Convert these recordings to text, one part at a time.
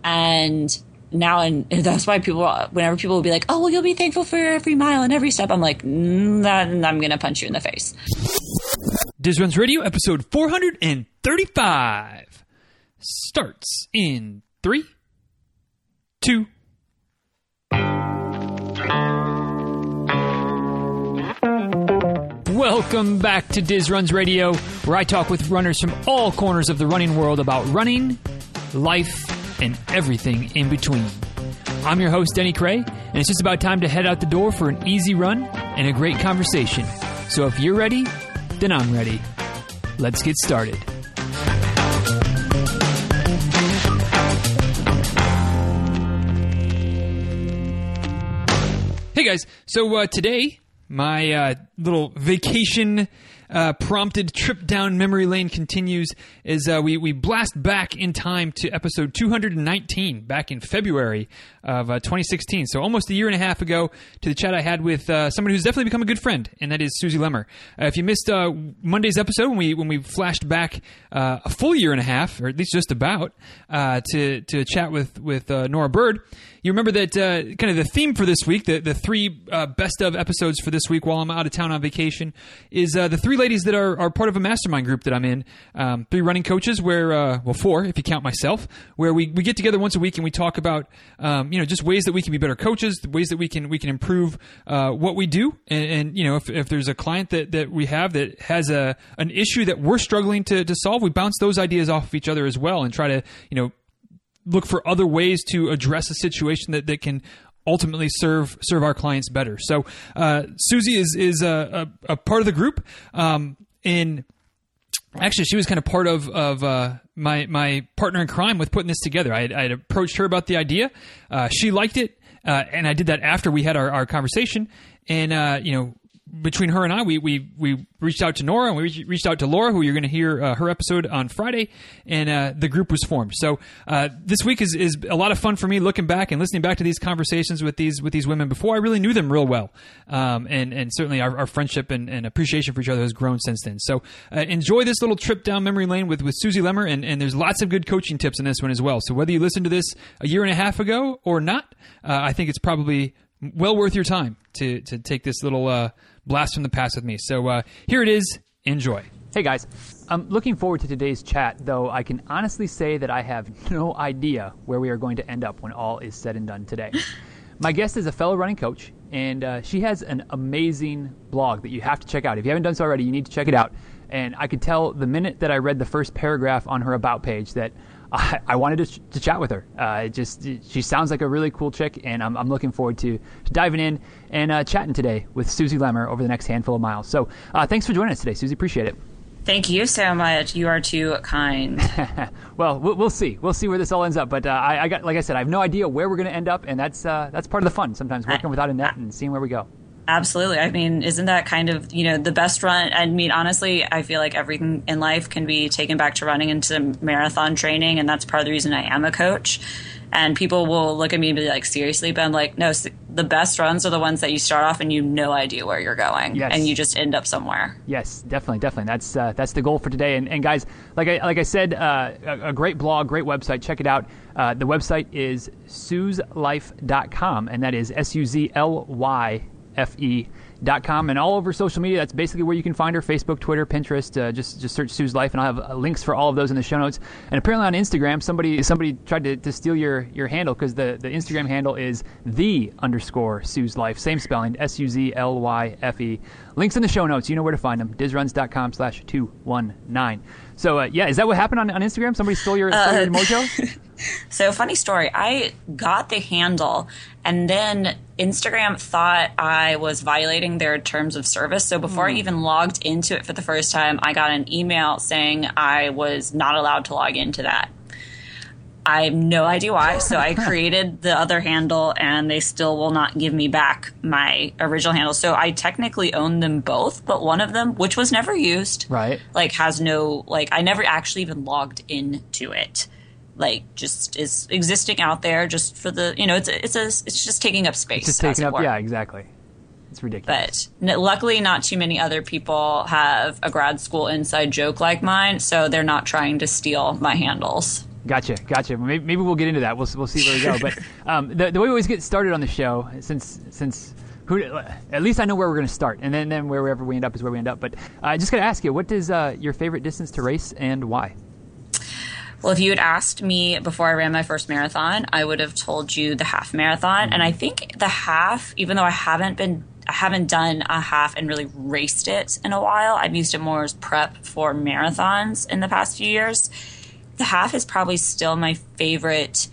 And now, and that's why whenever people will be like, oh, well, you'll be thankful for every mile and every step. I'm like, I'm going to punch you in the face. Diz Runs Radio, episode 435 starts in 3, 2. Welcome back to Diz Runs Radio, where I talk with runners from all corners of the running world about running, life, and everything in between. I'm your host, Denny Cray, and it's just about time to head out the door for an easy run and a great conversation. So if you're ready, then I'm ready. Let's get started. Hey guys, so today, my little vacation prompted trip down memory lane continues as we blast back in time to episode 219 back in February of 2016. So almost a year and a half ago, to the chat I had with someone who's definitely become a good friend, and that is Susie Lemmer. If you missed Monday's episode when we flashed back a full year and a half, or at least just about, to chat with Nora Bird, you remember that kind of the theme for this week, the three best of episodes for this week while I'm out of town on vacation, is the three ladies that are part of a mastermind group that I'm in. Three running coaches where, four if you count myself, where we get together once a week and we talk about, just ways that we can be better coaches, ways that we can improve what we do. And if there's a client that we have that has an issue that we're struggling to solve, we bounce those ideas off of each other as well and try to, look for other ways to address a situation that can ultimately serve our clients better. So Susie is a part of the group, and actually she was kind of part of my partner in crime with putting this together. I had approached her about the idea. She liked it, and I did that after we had our conversation. And between her and I, we reached out to Nora and we reached out to Laura, who you're going to hear her episode on Friday, and the group was formed. So this week is a lot of fun for me, looking back and listening back to these conversations with these women before I really knew them real well, and certainly our friendship and appreciation for each other has grown since then. So enjoy this little trip down memory lane with Susie Lemmer, and there's lots of good coaching tips in this one as well. So whether you listened to this a year and a half ago or not, I think it's probably well worth your time to take this little blast from the past with me. So here it is. Enjoy. Hey guys, I'm looking forward to today's chat, though I can honestly say that I have no idea where we are going to end up when all is said and done today. My guest is a fellow running coach, and she has an amazing blog that you have to check out. If you haven't done so already, you need to check it out. And I could tell the minute that I read the first paragraph on her About page that I wanted to chat with her. She sounds like a really cool chick, and I'm looking forward to diving in and chatting today with Susie Lemmer over the next handful of miles. So thanks for joining us today, Susie. Appreciate it. Thank you so much. You are too kind. Well, we'll see. We'll see where this all ends up. But I have no idea where we're going to end up, and that's part of the fun. Sometimes working without a net and seeing where we go. Absolutely. I mean, isn't that kind of, the best run? I mean, honestly, I feel like everything in life can be taken back to running into marathon training, and that's part of the reason I am a coach. And people will look at me and be like, seriously? But I'm like, no, the best runs are the ones that you start off and you have no idea where you're going. Yes. And you just end up somewhere. Yes, definitely. That's the goal for today. And guys, like I said, a great blog, great website. Check it out. The website is SuzLife.com, and that is SuzLyfe.com, and all over social media. That's basically where you can find her: Facebook, Twitter, Pinterest. Just search Sue's Life, and I'll have links for all of those in the show notes. And apparently on Instagram, somebody tried to steal your handle, because the Instagram handle is _Sue's Life, same spelling, SuzLyfe. Links in the show notes. You know where to find them. DizRuns.com/219. So is that what happened on Instagram? Somebody stole your mojo? So funny story. I got the handle, and then Instagram thought I was violating their terms of service. So before I even logged into it for the first time, I got an email saying I was not allowed to log into that. I have no idea why. So I created the other handle, and they still will not give me back my original handle. So I technically own them both, but one of them, which was never used, right? Has no, I never actually even logged into it. Just is existing out there just for the, it's just taking up space. It's just taking up, yeah, exactly. It's ridiculous. But luckily, not too many other people have a grad school inside joke like mine, so they're not trying to steal my handles. Gotcha. Maybe we'll get into that. We'll see where we go. But the way we always get started on the show, at least I know where we're going to start, and then wherever we end up is where we end up. But I just got to ask you, what is your favorite distance to race and why? Well, if you had asked me before I ran my first marathon, I would have told you the half marathon. And I think the half, even though I haven't done a half and really raced it in a while, I've used it more as prep for marathons in the past few years. The half is probably still my favorite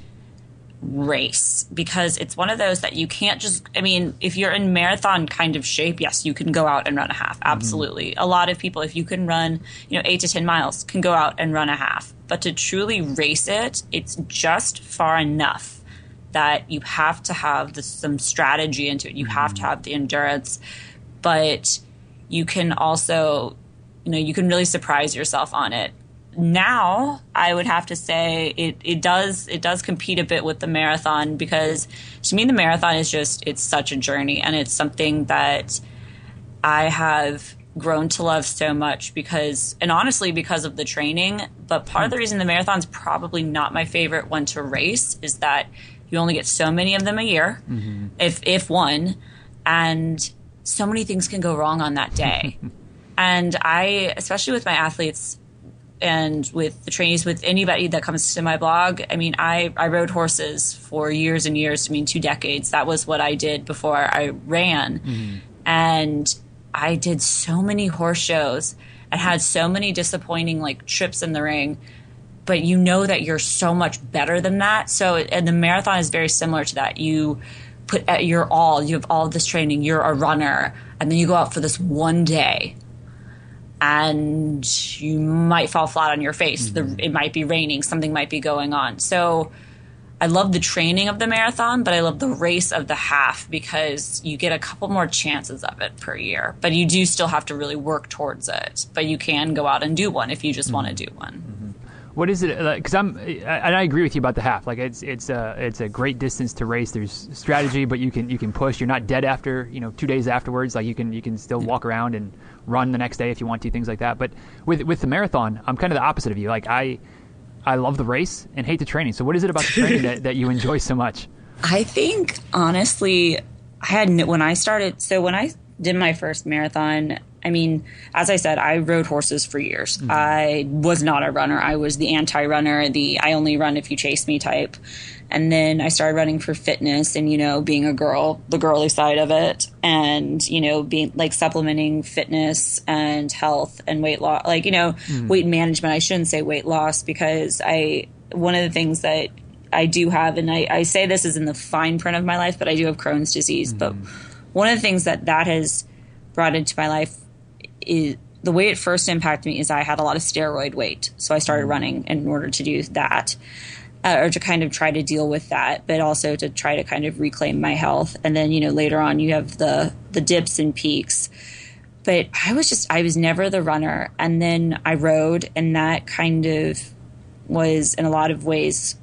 race because it's one of those that you can't just, if you're in marathon kind of shape, yes, you can go out and run a half. Absolutely. A lot of people, if you can run, 8 to 10 miles, can go out and run a half. But to truly race it, it's just far enough that you have to have some strategy into it. You have to have the endurance, but you can also, you can really surprise yourself on it. Now, I would have to say it does compete a bit with the marathon because to me the marathon is it's such a journey, and it's something that I have grown to love so much because of the training. But part of the reason the marathon's probably not my favorite one to race is that you only get so many of them a year, if one, and so many things can go wrong on that day. And I, especially with my athletes, and with the trainees, with anybody that comes to my blog, I rode horses for years and years, 2 decades. That was what I did before I ran. And I did so many horse shows and had so many disappointing trips in the ring. But that you're so much better than that. So, and the marathon is very similar to that. You put your all, you have all of this training, you're a runner, and then you go out for this one day. And you might fall flat on your face. It might be raining. Something might be going on. So I love the training of the marathon, but I love the race of the half because you get a couple more chances of it per year. But you do still have to really work towards it. But you can go out and do one if you just want to do one. What is it? Because I agree with you about the half. It's a great distance to race. There's strategy, but you can push. You're not dead after 2 days afterwards. You can still walk around and run the next day if you want to, things like that. But with the marathon, I'm kind of the opposite of you. I love the race and hate the training. So what is it about the training that you enjoy so much? I think honestly, when I did my first marathon, as I said, I rode horses for years. I was not a runner. I was the anti-runner, I only run if you chase me type. And then I started running for fitness and, being a girl, the girly side of it, and, being supplementing fitness and health and weight loss, weight management. I shouldn't say weight loss because one of the things that I do have, and I say this is in the fine print of my life, but I do have Crohn's disease. But one of the things that has brought into my life is the way it first impacted me is I had a lot of steroid weight. So I started running in order to do that. Or to kind of try to deal with that, but also to try to kind of reclaim my health. And then, later on you have the dips and peaks. But I was never the runner. And then I rode, and that kind of was in a lot of ways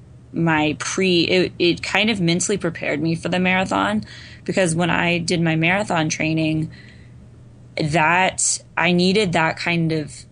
it kind of mentally prepared me for the marathon, because when I did my marathon training, that I needed that kind of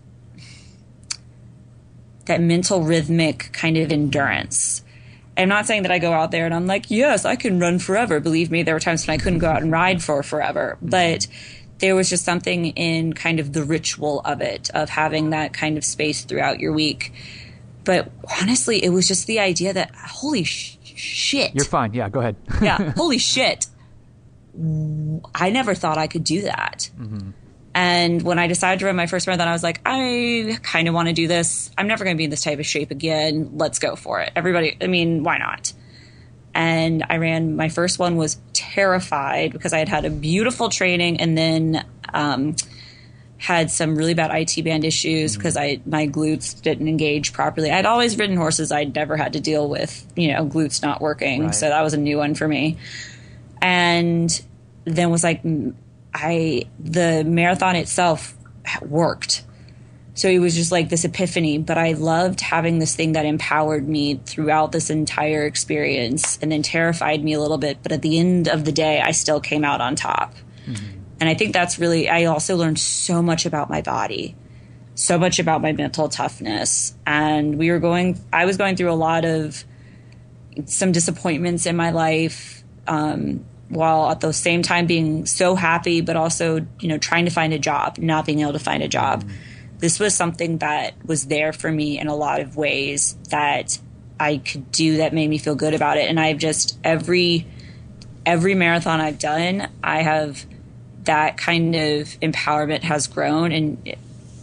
that mental rhythmic kind of endurance. I'm not saying that I go out there and I'm like, yes, I can run forever. Believe me, there were times when I couldn't go out and ride for forever. But there was just something in kind of the ritual of it, of having that kind of space throughout your week. But honestly, it was just the idea that, holy shit. You're fine. Yeah, go ahead. Yeah, holy shit. I never thought I could do that. And when I decided to run my first marathon, I was like, I kind of want to do this. I'm never going to be in this type of shape again. Let's go for it. Everybody, why not? And I ran my first one, was terrified because I had a beautiful training and then had some really bad IT band issues because my glutes didn't engage properly. I'd always ridden horses. I'd never had to deal with, glutes not working. Right. So that was a new one for me. And then was like, the marathon itself worked. So it was just like this epiphany, but I loved having this thing that empowered me throughout this entire experience and then terrified me a little bit. But at the end of the day, I still came out on top. And I think that's really, I also learned so much about my body. so much about my mental toughness. And I was going through a lot of some disappointments in my life, while at the same time being so happy, but also, trying to find a job, not being able to find a job. This was something that was there for me in a lot of ways that I could do that made me feel good about it. And I've just, every marathon I've done, I have that kind of empowerment has grown, and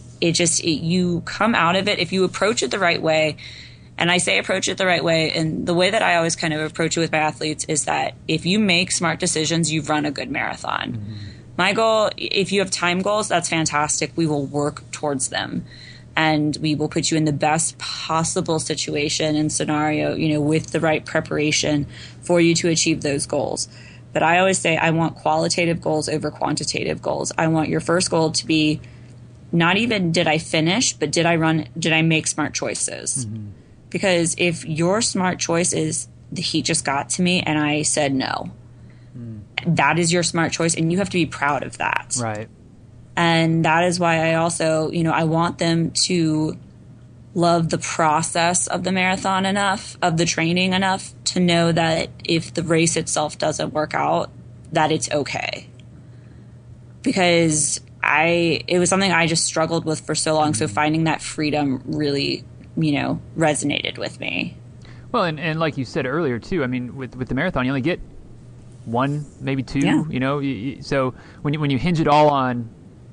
you come out of it if you approach it the right way. And I say approach it the right way. And the way that I always kind of approach it with my athletes is that if you make smart decisions, you've run a good marathon. Mm-hmm. My goal, if you have time goals, that's fantastic. We will work towards them. And we will put you in the best possible situation and scenario, with the right preparation for you to achieve those goals. But I always say I want qualitative goals over quantitative goals. I want your first goal to be not even did I finish, but did I make smart choices? Mm-hmm. Because if your smart choice is the heat just got to me and I said no, that is your smart choice, and you have to be proud of that. Right. And that is why I also, I want them to love the process of the marathon enough, of the training enough to know that if the race itself doesn't work out, that it's okay. Because it was something I just struggled with for so long. So finding that freedom really, resonated with me. Well, and like you said earlier too, I mean, with the marathon, you only get one, maybe two, so when you hinge it all on,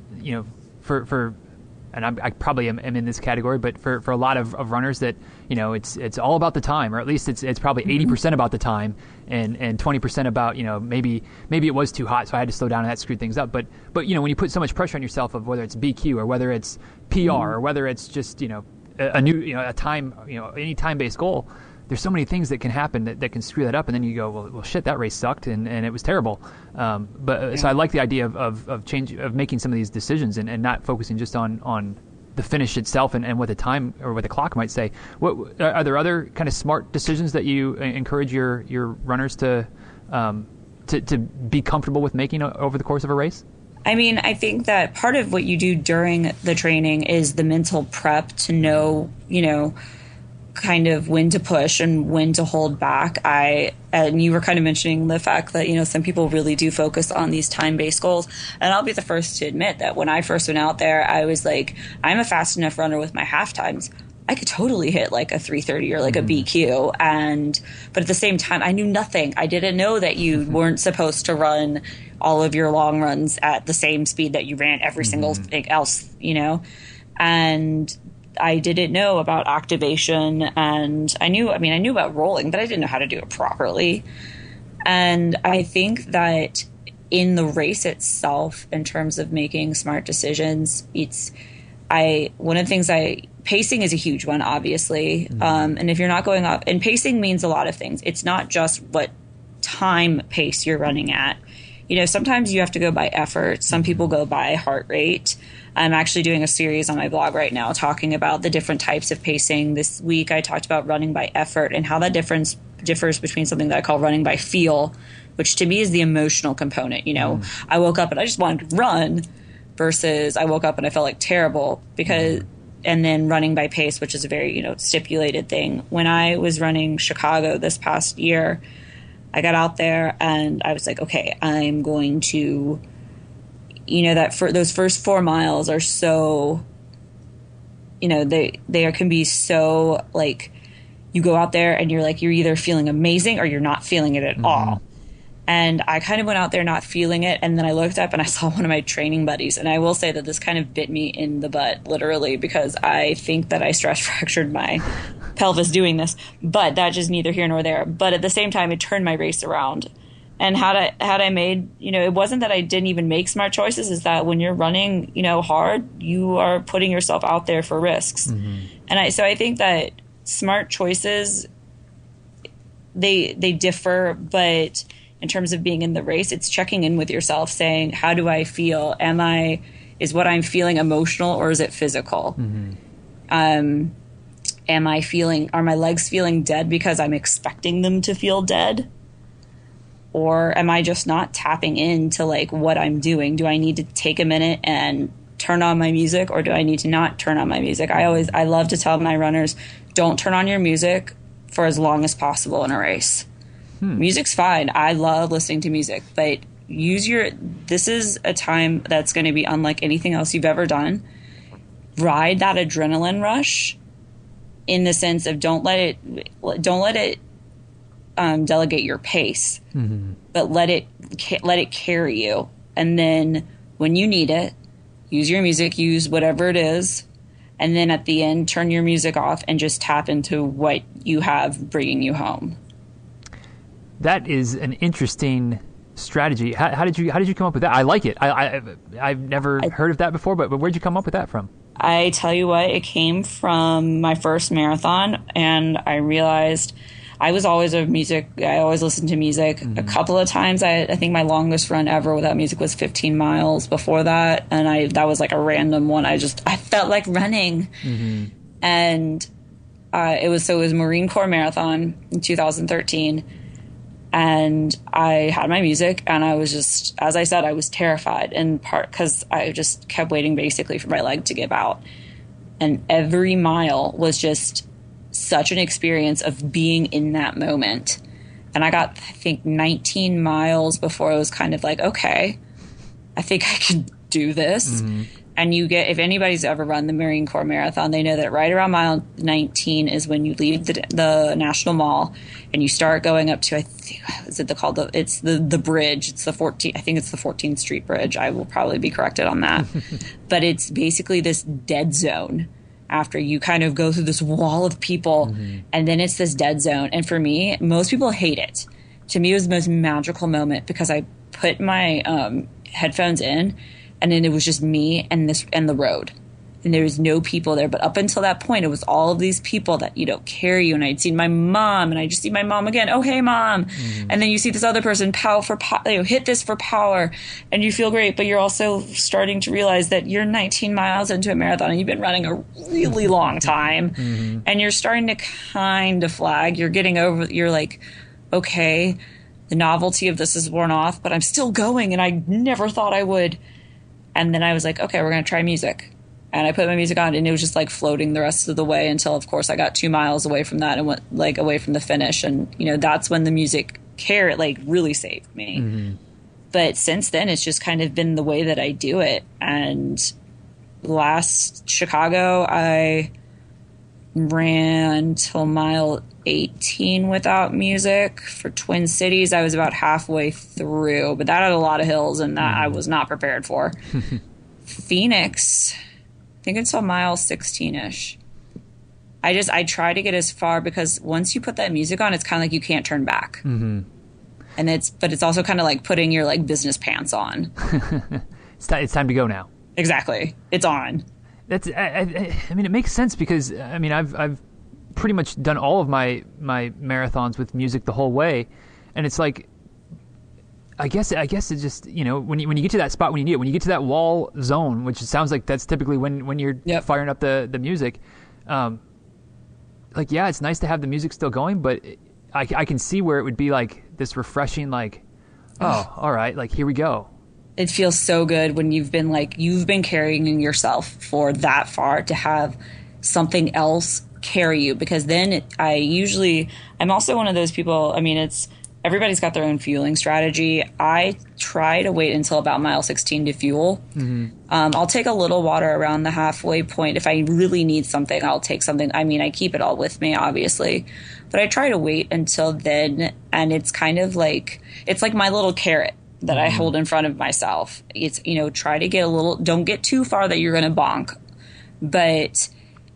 for and I probably am in this category, but for a lot of runners that, it's all about the time, or at least it's probably 80% about the time and 20% about, maybe it was too hot, so I had to slow down and that screwed things up. But when you put so much pressure on yourself of whether it's BQ or whether it's PR or whether it's just, a new, a time, any time-based goal, there's so many things that can happen that can screw that up, and then you go, well, shit, that race sucked and it was terrible. So I like the idea of making some of these decisions and not focusing just on the finish itself and what the time or what the clock might say. What are there other kind of smart decisions that you encourage your runners to be comfortable with making over the course of a race? I mean, I think that part of what you do during the training is the mental prep to know, kind of when to push and when to hold back. And you were kind of mentioning the fact that, some people really do focus on these time-based goals. And I'll be the first to admit that when I first went out there, I was like, I'm a fast enough runner with my half times. I could totally hit like a 3:30 or like a BQ. But at the same time, I knew nothing. I didn't know that you weren't supposed to run all of your long runs at the same speed that you ran every single thing else, and I didn't know about activation, and I knew about rolling, but I didn't know how to do it properly. And I think that in the race itself, in terms of making smart decisions, pacing is a huge one, obviously. And if you're not going up, and pacing means a lot of things. It's not just what time pace you're running at. Sometimes you have to go by effort. Some people go by heart rate. I'm actually doing a series on my blog right now talking about the different types of pacing. This week I talked about running by effort and how that differs between something that I call running by feel, which to me is the emotional component. I woke up and I just wanted to run versus I woke up and I felt like terrible and then running by pace, which is a very, stipulated thing. When I was running Chicago this past year, I got out there and I was like, okay, I'm going to, that for those first 4 miles are so, they can be so like, you go out there and you're like, you're either feeling amazing or you're not feeling it at all. And I kind of went out there not feeling it. And then I looked up and I saw one of my training buddies. And I will say that this kind of bit me in the butt, literally, because I think that I stress fractured my pelvis doing this. But that's just neither here nor there. But at the same time, it turned my race around. And had I made, it wasn't that I didn't even make smart choices, is that when you're running, hard, you are putting yourself out there for risks. And I think that smart choices, they differ, but in terms of being in the race, it's checking in with yourself, saying, how do I feel? Is what I'm feeling emotional or is it physical? Are my legs feeling dead because I'm expecting them to feel dead? Or am I just not tapping into like what I'm doing? Do I need to take a minute and turn on my music or do I need to not turn on my music? I love to tell my runners, don't turn on your music for as long as possible in a race. Music's fine. I love listening to music, but this is a time that's going to be unlike anything else you've ever done. Ride that adrenaline rush in the sense of don't let it delegate your pace, but let it carry you. And then when you need it, use your music, use whatever it is. And then at the end, turn your music off and just tap into what you have bringing you home. That is an interesting strategy. How did you come up with that? I like it. I've never heard of that before, but where'd you come up with that from? I tell you what, it came from my first marathon, and I realized I was always I always listened to music. A couple of times, I think my longest run ever without music was 15 miles before that, and that was like a random one. I felt like running, and it was Marine Corps Marathon in 2013. And I had my music, and I was just, as I said, I was terrified, in part because I just kept waiting basically for my leg to give out. And every mile was just such an experience of being in that moment. And I got, I think, 19 miles before it was kind of like, okay, I think I can do this. And if anybody's ever run the Marine Corps Marathon, they know that right around mile 19 is when you leave the National Mall and you start going up to, I think, it's the bridge. It's the 14th, I think it's the 14th Street Bridge. I will probably be corrected on that. But it's basically this dead zone after you kind of go through this wall of people, and then it's this dead zone. And for me, most people hate it. To me, it was the most magical moment because I put my headphones in, and then it was just me and the road. And there was no people there. But up until that point, it was all of these people that, carry you. And I'd seen my mom, and I just see my mom again. Oh, hey, Mom. And then you see this other person, hit this for power. And you feel great. But you're also starting to realize that you're 19 miles into a marathon, and you've been running a really long time. And you're starting to kind of flag. You're like, okay, the novelty of this is worn off, but I'm still going. And I never thought I would. And then I was like, okay, we're going to try music. And I put my music on, and it was just like floating the rest of the way until, of course, I got 2 miles away from that and went like away from the finish. And, that's when the music really saved me. But since then, it's just kind of been the way that I do it. And last Chicago, I ran till mile 18 without music. For Twin Cities, I was about halfway through, but that had a lot of hills, and that I was not prepared for. Phoenix, I think it's on mile 16-ish. I try to get as far, because once you put that music on, it's kind of like you can't turn back. And it's also kind of like putting your business pants on. It's time to go now. Exactly. It's on. I mean, it makes sense because I've pretty much done all of my marathons with music the whole way, and it's like, I guess it's just, when you get to that spot when you need it, when you get to that wall zone, which it sounds like that's typically when you're firing up the music, it's nice to have the music still going, but I can see where it would be like this refreshing, all right, here we go. It feels so good when you've been carrying yourself for that far to have something else carry you, because then I'm also one of those people, everybody's got their own fueling strategy. I try to wait until about mile 16 to fuel. I'll take a little water around the halfway point. If I really need something, I'll take something. I keep it all with me, obviously, but I try to wait until then. And it's kind of it's like my little carrot that I hold in front of myself. It's, try to get don't get too far that you're going to bonk. But,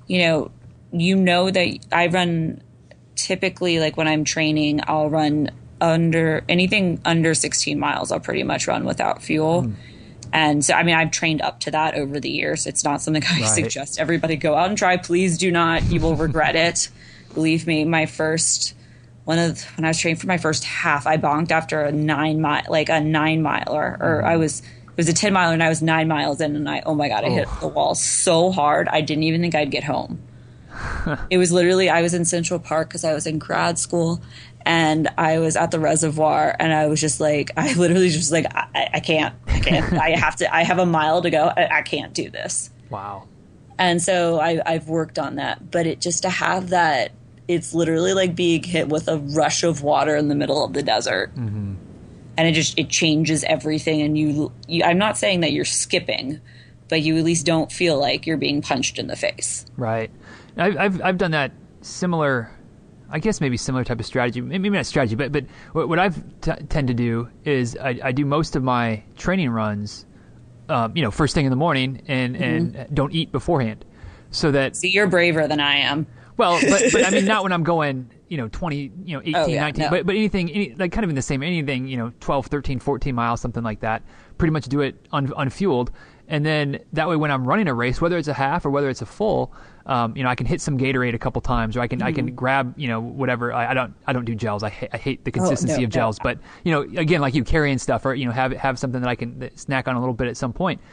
that I run typically, when I'm training, I'll run anything under 16 miles. I'll pretty much run without fuel. And so, I've trained up to that over the years. It's not something I suggest everybody go out and try. Please do not. You will regret it. Believe me, when I was training for my first half, I bonked after a 9 miler, or it was a 10 miler, and I was 9 miles in, and I hit the wall so hard I didn't even think I'd get home. It was literally, I was in Central Park because I was in grad school, And I was at the reservoir, and I was just like, I literally just like, I can't. I have a mile to go. I can't do this. Wow. And so I've worked on that. But it just to have that, it's literally like being hit with a rush of water in the middle of the desert. Mm-hmm. And it changes everything. And you, I'm not saying that you're skipping, but you at least don't feel like you're being punched in the face. Right. I've done that similar, I guess maybe similar type of strategy. Maybe not strategy, but what I've tend to do is I do most of my training runs, first thing in the morning and don't eat beforehand, so that. See, you're braver than I am. Well, but I mean, not when I'm going, 20, 18, 19, no. but anything, like kind of in the same, anything, 12, 13, 14 miles, something like that, pretty much do it unfueled. And then that way when I'm running a race, whether it's a half or whether it's a full, I can hit some Gatorade a couple times, or I can grab, whatever. I don't do gels. I hate the consistency of gels, but, again, like you carrying stuff, or, have something that I can snack on a little bit at some point.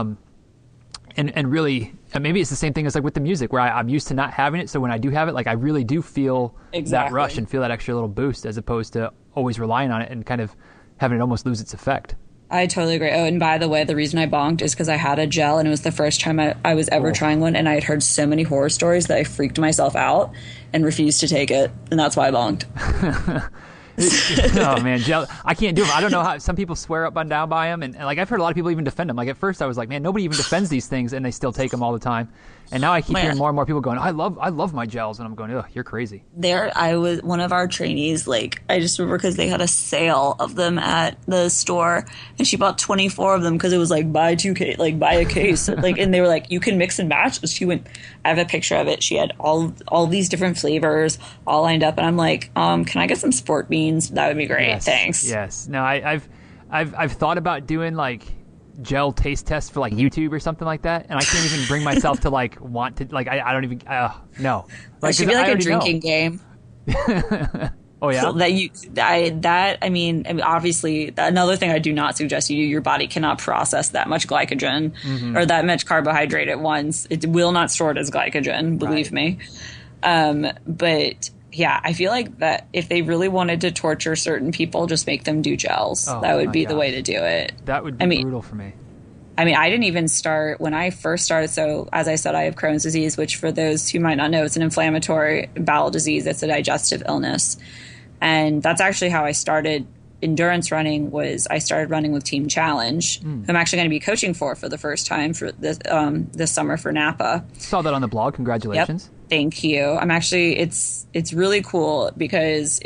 And really, maybe it's the same thing as like with the music, where I'm used to not having it. So when I do have it, like I really do feel that rush and feel that extra little boost, as opposed to always relying on it and kind of having it almost lose its effect. I totally agree. Oh, and by the way, the reason I bonked is because I had a gel, and it was the first time I was ever trying one, and I had heard so many horror stories that I freaked myself out and refused to take it, and that's why I bonked. Oh man, gel! I can't do them. I don't know how some people swear up and down by them, and like I've heard a lot of people even defend them. Like at first, I was like, man, nobody even defends these things, and they still take them all the time. And now I keep hearing more and more people going, I love my gels, and I'm going, oh, you're crazy. I was one of our trainees. Like I just remember because they had a sale of them at the store, and she bought 24 of them because it was like buy a case, like, and they were like, you can mix and match. She went. I have a picture of it. She had all these different flavors all lined up, and I'm like, can I get some sport beans? That would be great. Yes. Thanks. Yes. No, I've thought about doing like gel taste tests for like YouTube or something like that, and I can't even bring myself to like want to like I don't even no. Like, it should be like a drinking game. Oh yeah. So I mean obviously another thing I do not suggest you do. Your body cannot process that much glycogen or that much carbohydrate at once. It will not store it as glycogen. Believe me. But yeah, I feel like that if they really wanted to torture certain people, just make them do gels. That would be the way to do it. That would be brutal for me. I mean, I didn't even start when I first started. So as I said, I have Crohn's disease, which for those who might not know, it's an inflammatory bowel disease. It's a digestive illness. And that's actually how I started endurance running. I started running with Team Challenge, who I'm actually going to be coaching for the first time for this summer for Napa. Saw that on the blog. Congratulations. Yep. Thank you. I'm actually, it's really cool because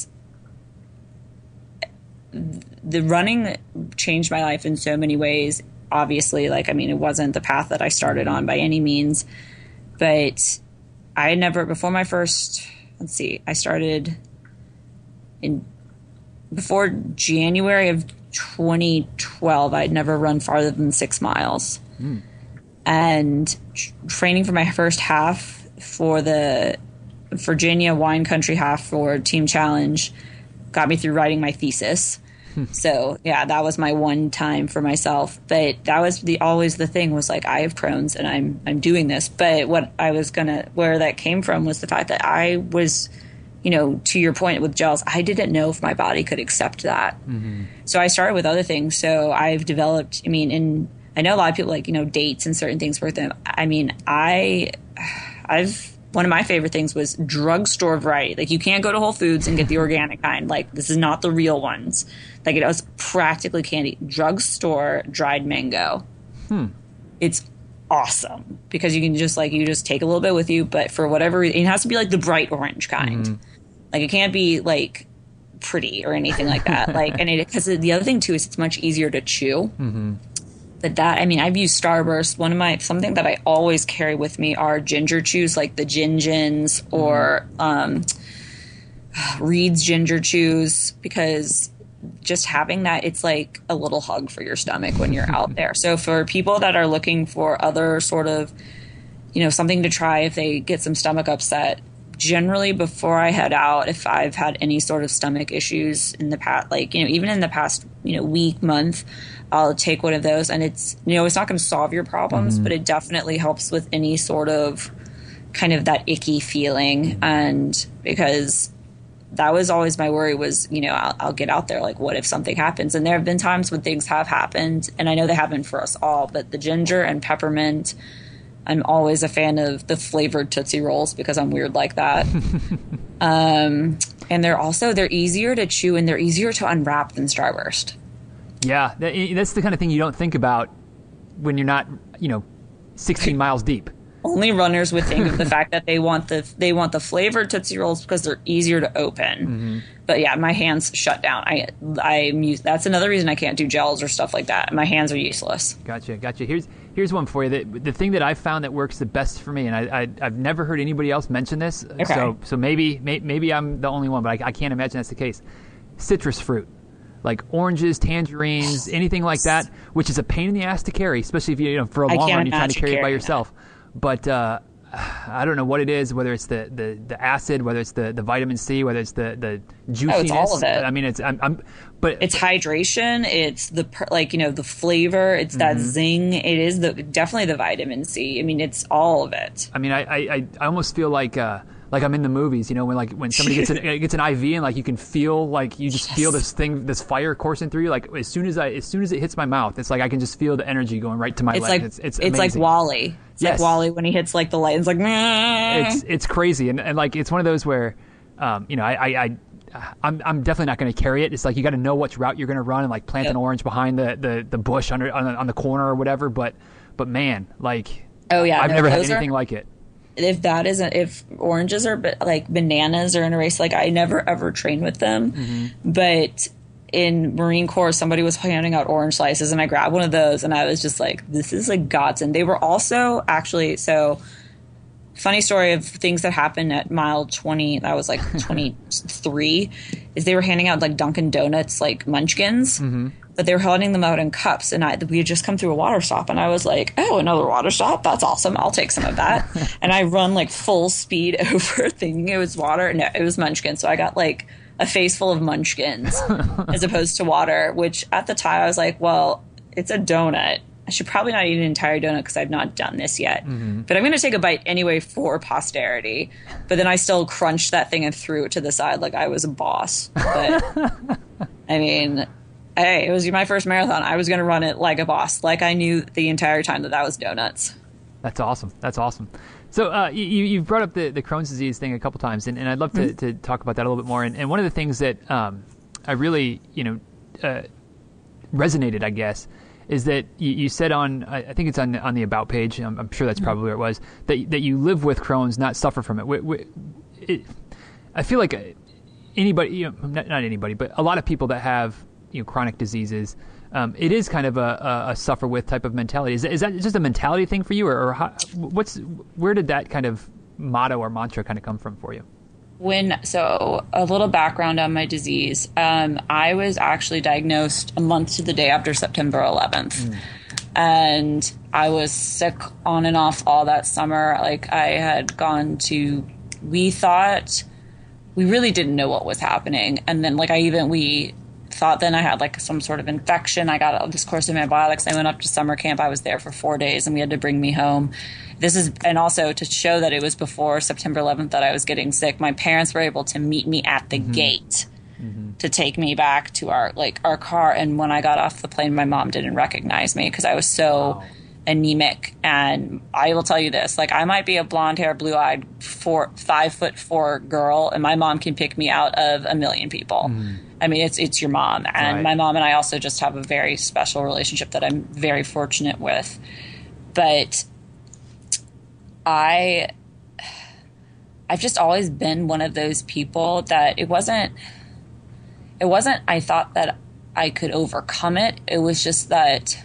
the running changed my life in so many ways. Obviously, it wasn't the path that I started on by any means, but I had never, before my first, I started before January of 2012, I'd never run farther than 6 miles. And training for my first half for the Virginia Wine Country half for Team Challenge got me through writing my thesis. So yeah, that was my one time for myself. But that was always the thing was like, I have Crohn's and I'm doing this. But where that came from was the fact that I was, to your point with gels, I didn't know if my body could accept that. So I started with other things. So I've developed, and I know a lot of people dates and certain things for them. One of my favorite things was drugstore variety. Like, you can't go to Whole Foods and get the organic kind. Like, this is not the real ones. Like, it was practically candy. Drugstore dried mango. It's awesome because you can just take a little bit with you, but for whatever reason, it has to be like the bright orange kind. Like, it can't be like pretty or anything like that. Because the other thing too is it's much easier to chew. But I've used Starburst. Something that I always carry with me are ginger chews, like the Gin-Gins or Reed's ginger chews, because just having that, it's like a little hug for your stomach when you're out there. So for people that are looking for other sort of, something to try if they get some stomach upset, generally before I head out, if I've had any sort of stomach issues in the past, even in the past, week, month, I'll take one of those, and it's, it's not going to solve your problems, but it definitely helps with any sort of kind of that icky feeling. And because that was always my worry was, I'll get out there. Like, what if something happens? And there have been times when things have happened, and I know they happen for us all, but the ginger and peppermint, I'm always a fan of the flavored Tootsie Rolls because I'm weird like that. And they're easier to chew and they're easier to unwrap than Starburst. Yeah, that's the kind of thing you don't think about when you're not, 16 miles deep. Only runners would think of the fact that they want the flavored Tootsie Rolls because they're easier to open. Mm-hmm. But yeah, my hands shut down. That's another reason I can't do gels or stuff like that. My hands are useless. Gotcha. Here's one for you. The thing that I found that works the best for me, and I've never heard anybody else mention this. Okay. So maybe I'm the only one, but I can't imagine that's the case. Citrus fruit. Like oranges, tangerines, anything like that, which is a pain in the ass to carry, especially if for a long run you're trying to carry it by yourself. But I don't know what it is, whether it's the acid, whether it's the vitamin C, whether it's the juiciness. Oh, it's all of it. I mean, but it's hydration. It's the flavor. It's that zing. It is definitely the vitamin C. I mean, it's all of it. I mean, I almost feel like I'm in the movies, when somebody gets an IV and you can feel you just feel this fire coursing through you. Like as soon as it hits my mouth, it's like I can just feel the energy going right to my leg. It's like WALL-E. It's like WALL-E when he hits the light. It's like it's crazy and it's one of those where I'm definitely not going to carry it. It's like you got to know which route you're going to run and plant an orange behind the bush on the corner or whatever. But man, I've never had anything like it. If oranges or bananas are in a race, I never ever train with them, but in Marine Corps, somebody was handing out orange slices and I grabbed one of those and I was just like, this is a godsend. They were also funny story of things that happened at mile 20, that was 23, is they were handing out Dunkin' Donuts, munchkins. Mm-hmm. But they were handing them out in cups, and we had just come through a water stop, and I was like, oh, another water stop? That's awesome. I'll take some of that. And I run full speed over thinking it was water. No, it was Munchkins. So I got a face full of Munchkins as opposed to water, which at the time I was like, well, it's a donut. I should probably not eat an entire donut because I've not done this yet. Mm-hmm. But I'm going to take a bite anyway for posterity. But then I still crunched that thing and threw it to the side like I was a boss. But, I mean... Hey, it was my first marathon. I was going to run it like a boss. I knew the entire time that was donuts. That's awesome. So you've brought up the Crohn's disease thing a couple times, and I'd love to talk about that a little bit more. And one of the things that I really, resonated, I guess, is that you said on, I think it's on the About page, I'm sure that's probably where it was, that you live with Crohn's, not suffer from it. I feel like anybody, not anybody, but a lot of people that have chronic diseases, it is kind of a suffer with type of mentality. Is that just a mentality thing for you, or where did that kind of motto or mantra kind of come from for you? So a little background on my disease. I was actually diagnosed a month to the day after September 11th. And I was sick on and off all that summer. I had gone to, we thought, we really didn't know what was happening. And then we thought then I had some sort of infection. I got this course of antibiotics. I went up to summer camp. I was there for 4 days and we had to bring me home. And also to show that it was before September 11th that I was getting sick, my parents were able to meet me at the gate to take me back to our car. And when I got off the plane, my mom didn't recognize me because I was so anemic. And I will tell you this, I might be a blonde hair, blue eyed 5'4" girl, and my mom can pick me out of a million people. I mean, it's your mom. And my mom and I also just have a very special relationship that I'm very fortunate with. But I've just always been one of those people that it wasn't I thought that I could overcome it. It was just that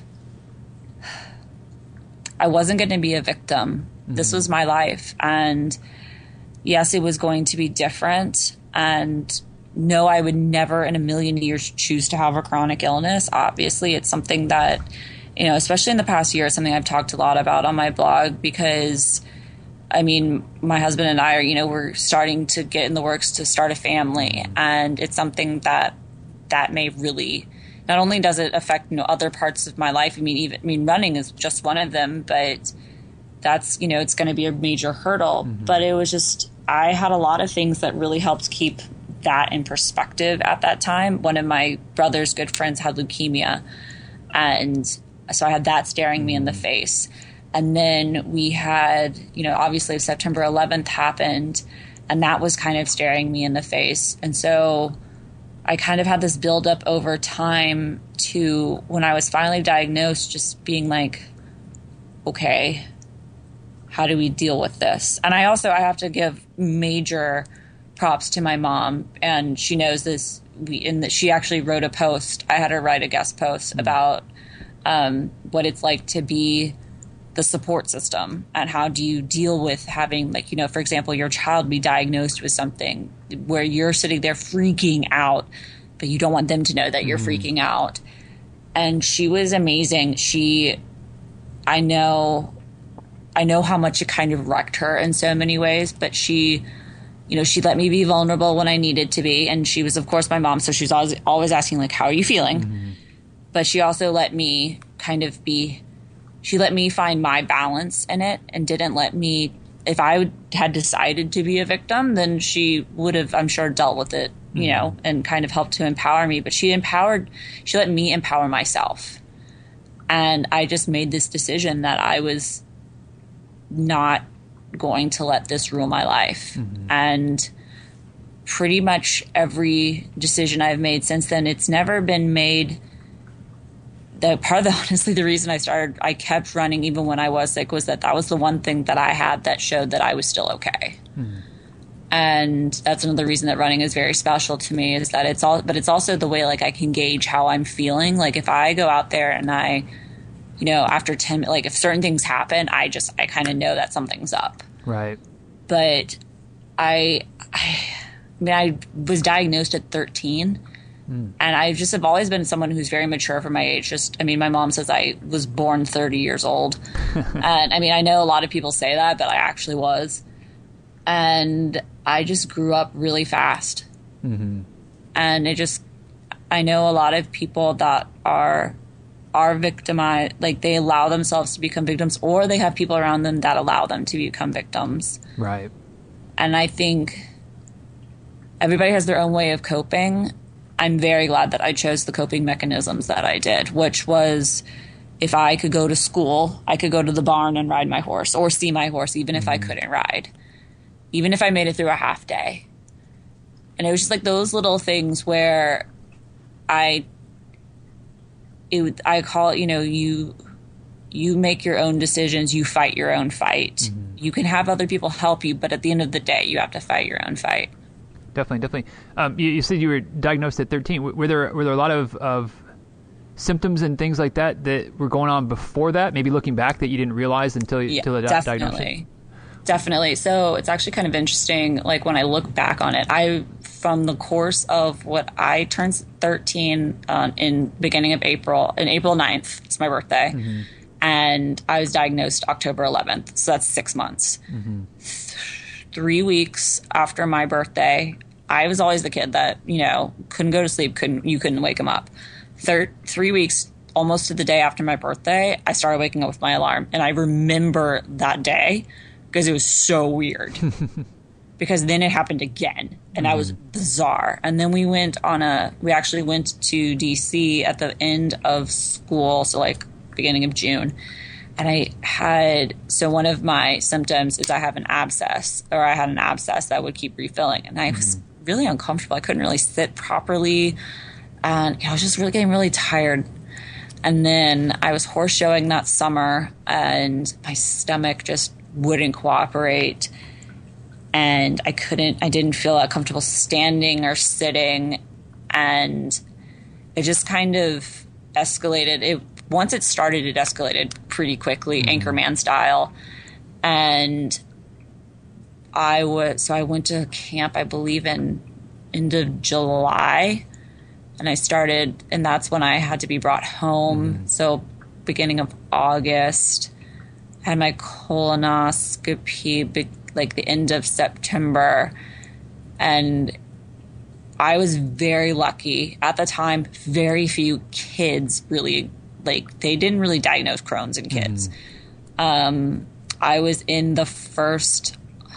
I wasn't going to be a victim. This was my life. And yes, it was going to be different. And no, I would never in a million years choose to have a chronic illness. Obviously, it's something that, especially in the past year, it's something I've talked a lot about on my blog because, I mean, my husband and I are, we're starting to get in the works to start a family. And it's something that may really, not only does it affect, other parts of my life. Running is just one of them, but that's, it's going to be a major hurdle. But it was just, I had a lot of things that really helped keep that in perspective at that time. One of my brother's good friends had leukemia, and so I had that staring me in the face. And then we had, obviously September 11th happened, and that was kind of staring me in the face. And so I kind of had this buildup over time to when I was finally diagnosed, just being like, okay, how do we deal with this? And I have to give major props to my mom, and she knows this. She actually wrote a post. I had her write a guest post about what it's like to be the support system, and how do you deal with having, for example, your child be diagnosed with something where you're sitting there freaking out, but you don't want them to know that you're freaking out. And she was amazing. I know how much it kind of wrecked her in so many ways, but she let me be vulnerable when I needed to be. And she was, of course, my mom, so she's always asking, like, how are you feeling? Mm-hmm. But she also let me she let me find my balance in it, and didn't let me, if I had decided to be a victim, then she would have, I'm sure, dealt with it, and kind of helped to empower me. But she let me empower myself. And I just made this decision that I was not going to let this rule my life. Mm-hmm. And pretty much every decision I've made since then, it's never been made. Honestly, the reason I kept running even when I was sick was that was the one thing that I had that showed that I was still okay. Mm-hmm. And that's another reason that running is very special to me, is that it's also the way, like, I can gauge how I'm feeling. Like, if I go out there and after 10, like, if certain things happen, I kind of know that something's up. Right. But I was diagnosed at 13. And I just have always been someone who's very mature for my age. My mom says I was born 30 years old. And I know a lot of people say that, but I actually was. And I just grew up really fast. Mm-hmm. And I know a lot of people that are victimized, like, they allow themselves to become victims, or they have people around them that allow them to become victims. Right. And I think everybody has their own way of coping. I'm very glad that I chose the coping mechanisms that I did, which was, if I could go to school, I could go to the barn and ride my horse, or see my horse, even if I couldn't ride, even if I made it through a half day. And it was just like those little things where I call it, you make your own decisions, you fight your own fight. Mm-hmm. You can have other people help you, but at the end of the day, you have to fight your own fight. Definitely. You said you were diagnosed at 13. Were there a lot of symptoms and things like that were going on before that? Maybe looking back that you didn't realize until the diagnosis? Definitely. So it's actually kind of interesting. Like, when I look back on it, from the course of what I turned 13 in beginning of April, in April 9th, it's my birthday. Mm-hmm. And I was diagnosed October 11th. So that's 6 months. Mm-hmm. 3 weeks after my birthday, I was always the kid that, couldn't go to sleep, you couldn't wake him up. 3 weeks, almost to the day after my birthday, I started waking up with my alarm. And I remember that day because it was so weird. Because then it happened again, and that was bizarre. And then we actually went to DC at the end of school, so like beginning of June. And one of my symptoms is I had an abscess that would keep refilling. And I was really uncomfortable. I couldn't really sit properly. And I was just really getting really tired. And then I was horse showing that summer, and my stomach just wouldn't cooperate. And I didn't feel that comfortable standing or sitting. And it just kind of escalated. Once it started, it escalated pretty quickly, Anchorman style. And I went to camp, I believe, in end of July. And that's when I had to be brought home. So beginning of August, I had my colonoscopy, like the end of September. And I was very lucky. At the time, very few kids really, they didn't really diagnose Crohn's in kids. I was in the first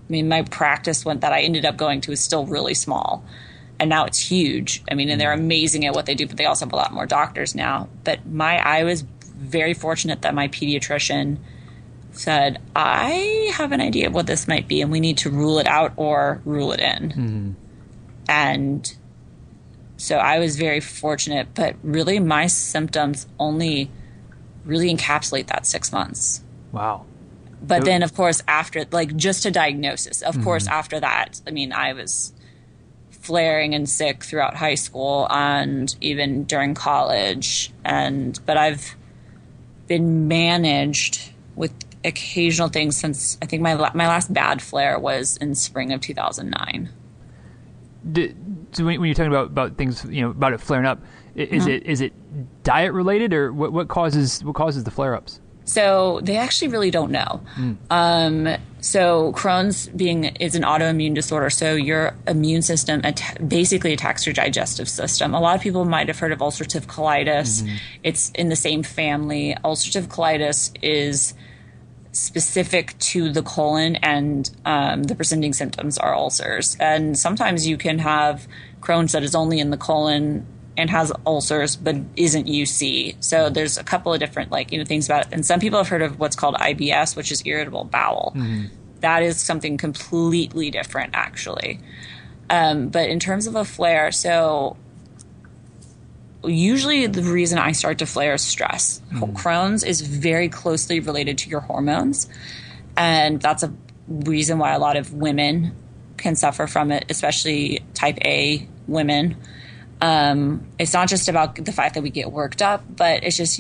mean, my practice that I ended up going to is still really small. And now it's huge. I mean, and they're amazing at what they do, but they also have a lot more doctors now. But I was very fortunate that my pediatrician said, I have an idea of what this might be, and we need to rule it out or rule it in. Mm-hmm. And so I was very fortunate, but really my symptoms only really encapsulate that 6 months. Wow. But then, of course, after, like, just a diagnosis, of course, after that, I mean, I was flaring and sick throughout high school and even during college. But I've been managed with occasional things since, I think my last bad flare was in spring of 2009. So when you're talking about things, about it flaring up, is it diet related, or what causes the flare ups? So they actually really don't know. So Crohn's is an autoimmune disorder. So your immune system basically attacks your digestive system. A lot of people might have heard of ulcerative colitis. Mm-hmm. It's in the same family. Ulcerative colitis is specific to the colon, and the presenting symptoms are ulcers. And sometimes you can have Crohn's that is only in the colon and has ulcers but isn't UC. So there's a couple of different things about it. And some people have heard of what's called IBS, which is irritable bowel. Mm-hmm. That is something completely different, actually. But in terms of a flare, so usually the reason I start to flare is stress. Mm-hmm. Crohn's is very closely related to your hormones, and that's a reason why a lot of women can suffer from it, especially type A women. It's not just about the fact that we get worked up, but it's just,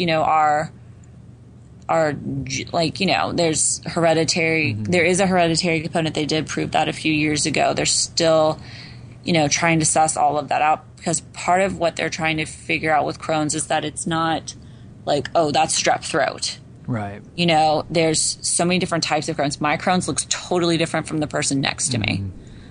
there's hereditary, there is a hereditary component. They did prove that a few years ago. They're still, trying to suss all of that out, because part of what they're trying to figure out with Crohn's is that it's not like, oh, that's strep throat. Right. There's so many different types of Crohn's. My Crohn's looks totally different from the person next to me.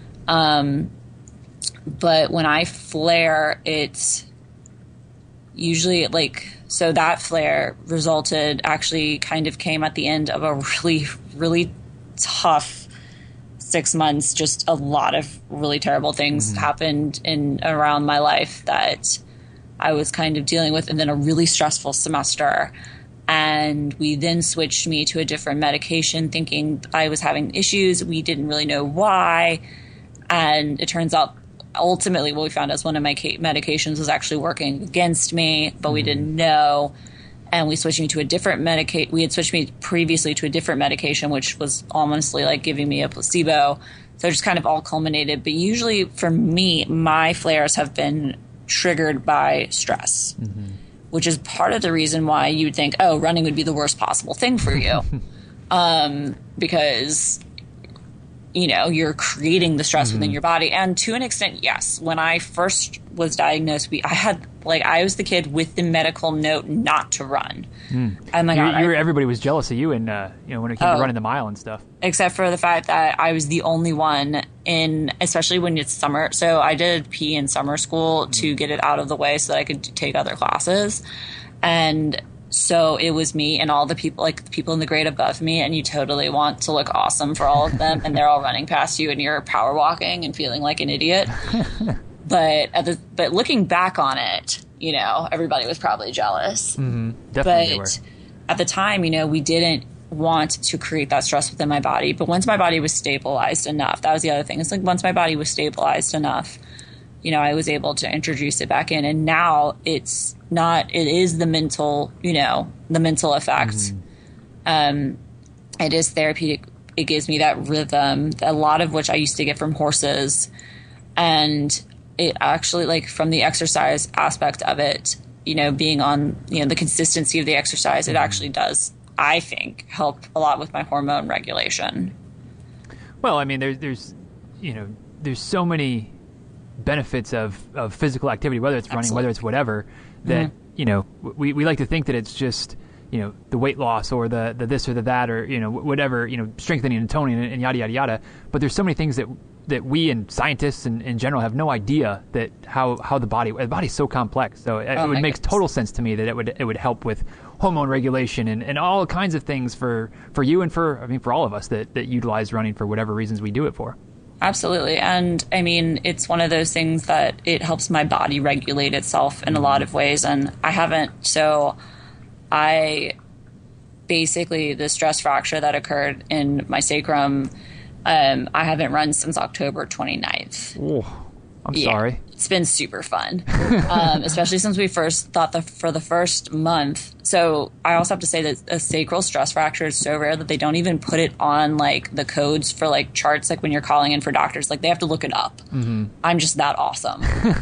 But when I flare, it's usually so that flare came at the end of a really, really tough 6 months. Just a lot of really terrible things happened around my life that I was kind of dealing with, and then a really stressful semester. And we then switched me to a different medication, thinking I was having issues. We didn't really know why. And it turns out, ultimately, what we found is one of my medications was actually working against me, but we didn't know. And we switched me to a different medication. We had switched me previously to a different medication, which was honestly like giving me a placebo. So it just kind of all culminated. But usually for me, my flares have been triggered by stress, which is part of the reason why you would think, oh, running would be the worst possible thing for you. Because you're creating the stress within your body. And to an extent, yes. When I first was diagnosed, I was the kid with the medical note not to run. And everybody was jealous of you, and when it came to running the mile and stuff. Except for the fact that I was the only one especially when it's summer. So I did PE in summer school to get it out of the way so that I could take other classes. And so it was me and all the people, the people in the grade above me, and you totally want to look awesome for all of them, and they're all running past you, and you're power walking and feeling like an idiot. But looking back on it, everybody was probably jealous. Definitely. But at the time, we didn't want to create that stress within my body. But once my body was stabilized enough, that was the other thing. It's once my body was stabilized enough, I was able to introduce it back in, and now it is the mental, the mental effects. It is therapeutic. It gives me that rhythm, a lot of which I used to get from horses. And it actually, from the exercise aspect of it, being on, the consistency of the exercise, it actually does, I think, help a lot with my hormone regulation. Well, I mean, there's so many benefits of physical activity, whether it's running, whether it's whatever, that we like to think that it's just the weight loss or the this or the that or, whatever, strengthening and toning and yada, yada, yada. But there's so many things that we and scientists in general have no idea that how the body's so complex. So it would make total sense to me that it would help with hormone regulation and all kinds of things for you and for all of us that utilize running for whatever reasons we do it for. Absolutely. And I mean, it's one of those things that it helps my body regulate itself in a lot of ways. And the stress fracture that occurred in my sacrum, I haven't run since October 29th. Oh, I'm sorry. It's been super fun, especially since we first thought for the first month. So I also have to say that a sacral stress fracture is so rare that they don't even put it on like the codes for like charts, like when you're calling in for doctors, like they have to look it up. Mm-hmm. I'm just that awesome.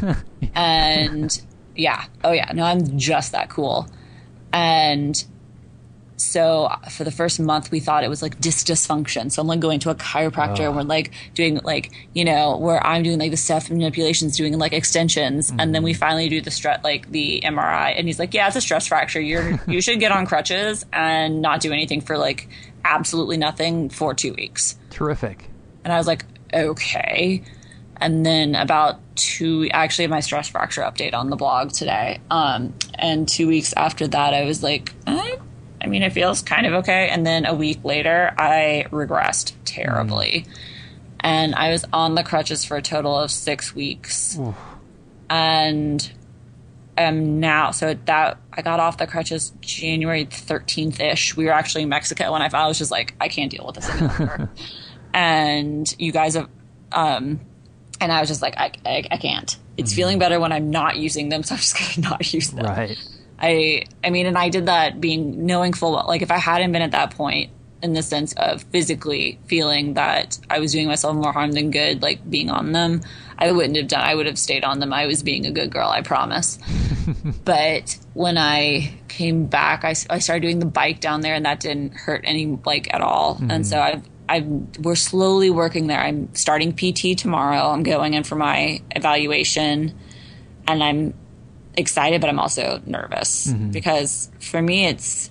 And yeah. Oh yeah. No, I'm just that cool. And so for the first month, we thought it was like disc dysfunction. So I'm like going to a chiropractor and we're like doing like, where I'm doing like the step manipulations, doing like extensions. Mm-hmm. And then we finally do the MRI and he's like, yeah, it's a stress fracture. You should get on crutches and not do anything for like absolutely nothing for 2 weeks. Terrific. And I was like, okay. And then about actually my stress fracture update on the blog today. And 2 weeks after that, I was like, it feels kind of okay. And then a week later, I regressed terribly. And I was on the crutches for a total of 6 weeks. Oof. And am now, I got off the crutches January 13th-ish. We were actually in Mexico, and I was just like, I can't deal with this anymore. And you guys have, and I was just like, I can't. It's feeling better when I'm not using them, so I'm just going to not use them. Right. And I did that knowing full well, like if I hadn't been at that point in the sense of physically feeling that I was doing myself more harm than good, like being on them, I would have stayed on them. I was being a good girl, I promise. But when I came back, I started doing the bike down there and that didn't hurt any at all. Mm-hmm. And so we're slowly working there. I'm starting PT tomorrow. I'm going in for my evaluation and I'm excited, but I'm also nervous because for me,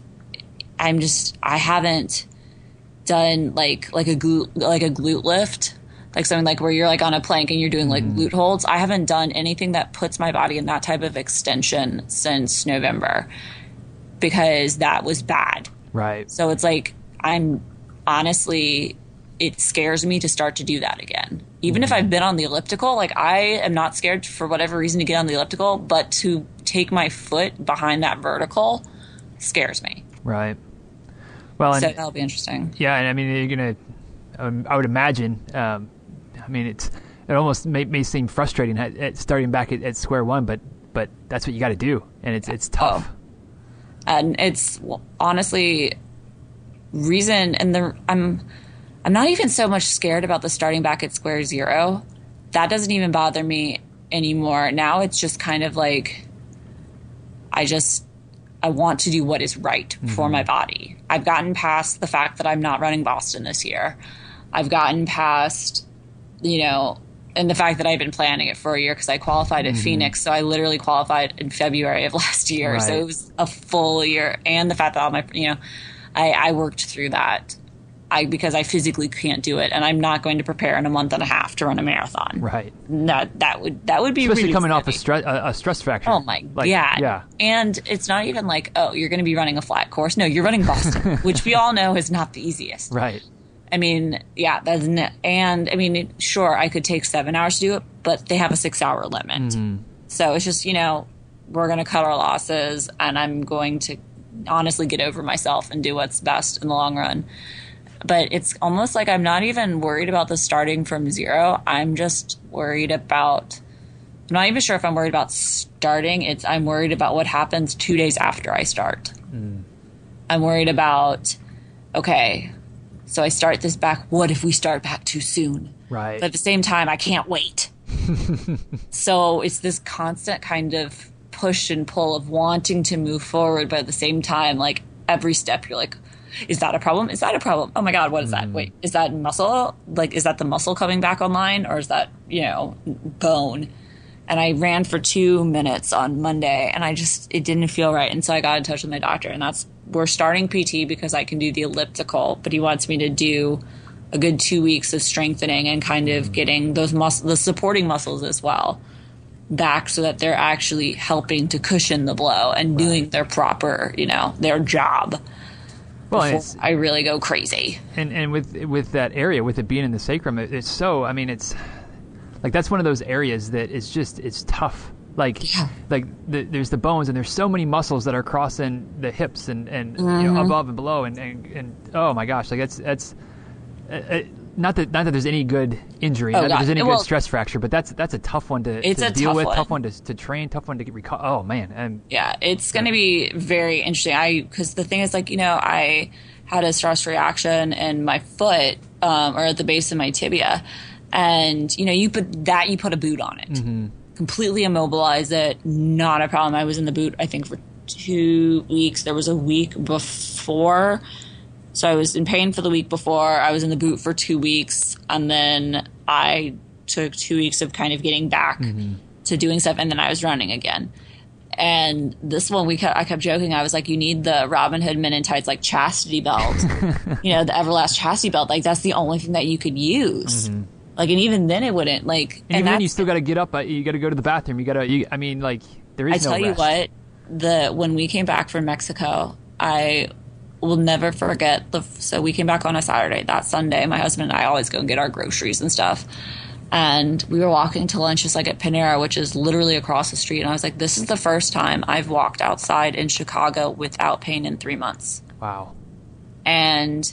I haven't done like a glute lift, like something like where you're like on a plank and you're doing like glute holds. I haven't done anything that puts my body in that type of extension since November because that was bad. Right. So it's like, it scares me to start to do that again. Even if I've been on the elliptical, like I am not scared for whatever reason to get on the elliptical, but to take my foot behind that vertical scares me. Right. Well, so that'll be interesting. Yeah, and you're gonna. I would imagine. It almost may seem frustrating at starting back at square one, but that's what you got to do, and it's tough. Oh. And it's honestly reason, and I'm not even so much scared about the starting back at square zero. That doesn't even bother me anymore. Now it's just kind of like I want to do what is right for my body. I've gotten past the fact that I'm not running Boston this year. I've gotten past, and the fact that I've been planning it for a year because I qualified at Phoenix. So I literally qualified in February of last year. Right. So it was a full year. And the fact that all my, I worked through that. Because I physically can't do it, and I'm not going to prepare in a month and a half to run a marathon. Right. That would be especially really coming scary. off a stress fracture. Oh my god! Yeah. And it's not even like, oh, you're going to be running a flat course. No, you're running Boston, which we all know is not the easiest. Right. Sure, I could take 7 hours to do it, but they have a 6-hour limit. Mm-hmm. So it's just we're going to cut our losses, and I'm going to honestly get over myself and do what's best in the long run. But it's almost like I'm not even worried about the starting from zero. I'm just worried about – I'm not even sure if I'm worried about starting. I'm worried about what happens 2 days after I start. I'm worried about, okay, so I start this back. What if we start back too soon? Right. But at the same time, I can't wait. So it's this constant kind of push and pull of wanting to move forward. But at the same time, like every step you're like – is that a problem? Is that a problem? Oh my God, what is that? Wait, is that muscle? Like, is that the muscle coming back online or is that, bone? And I ran for 2 minutes on Monday and it didn't feel right. And so I got in touch with my doctor and that's we're starting PT because I can do the elliptical, but he wants me to do a good 2 weeks of strengthening and kind of getting those the supporting muscles as well back so that they're actually helping to cushion the blow and doing their proper, their job. Well, I really go crazy. And with that area, with it being in the sacrum, it's so, I mean, it's like, that's one of those areas that it's tough. There's the bones, and there's so many muscles that are crossing the hips and above and below, and oh my gosh, like that's not that there's any good injury, not that there's any good stress fracture, but that's a tough one to deal with, tough one to train, tough one to get recover. Oh man, it's going to be very interesting. Because the thing is, I had a stress reaction in my foot, or at the base of my tibia, and you put a boot on it. Mm-hmm. Completely immobilize it, not a problem. I was in the boot, I think, for 2 weeks. There was a week before, so I was in pain for the week before. I was in the boot for 2 weeks, and then I took 2 weeks of kind of getting back to doing stuff, and then I was running again. And this one, I kept joking. I was like, you need the Robin Hood Men in Tights, chastity belt, the Everlast chastity belt. That's the only thing that you could use. Mm-hmm. And even then it wouldn't, and even then you still got to get up. You got to go to the bathroom. There is no rest. I tell you what, when we came back from Mexico, I will never forget so we came back on a Saturday. That Sunday, my husband and I always go and get our groceries and stuff. And we were walking to lunch just at Panera, which is literally across the street. And I was like, this is the first time I've walked outside in Chicago without pain in 3 months. Wow. And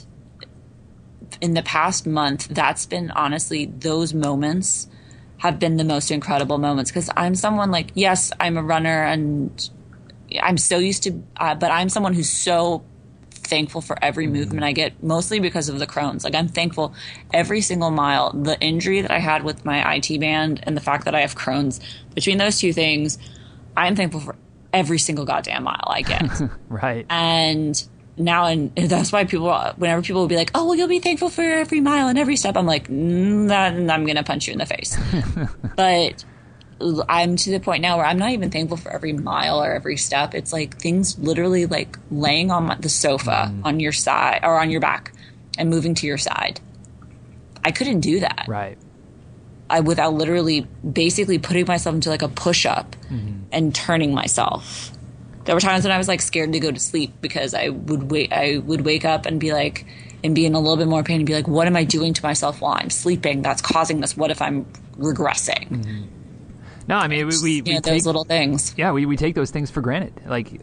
in the past month, that's been, honestly, those moments have been the most incredible moments, because I'm someone yes, I'm a runner and I'm so used to, but I'm someone who's so thankful for every movement I get, mostly because of the Crohn's. I'm thankful every single mile. The injury that I had with my IT band and the fact that I have Crohn's, between those two things, I'm thankful for every single goddamn mile I get. Right. And now, and that's why whenever people will be like, oh, well, you'll be thankful for every mile and every step, I'm like, I'm going to punch you in the face. But I'm to the point now where I'm not even thankful for every mile or every step. It's things literally laying on the sofa on your side or on your back and moving to your side. I couldn't do that. Right. Without literally basically putting myself into a push-up and turning myself. There were times when I was scared to go to sleep because I would wake up and be and be in a little bit more pain and be like, what am I doing to myself while I'm sleeping that's causing this? What if I'm regressing? Mm-hmm. No, we take those little things. Yeah, we take those things for granted.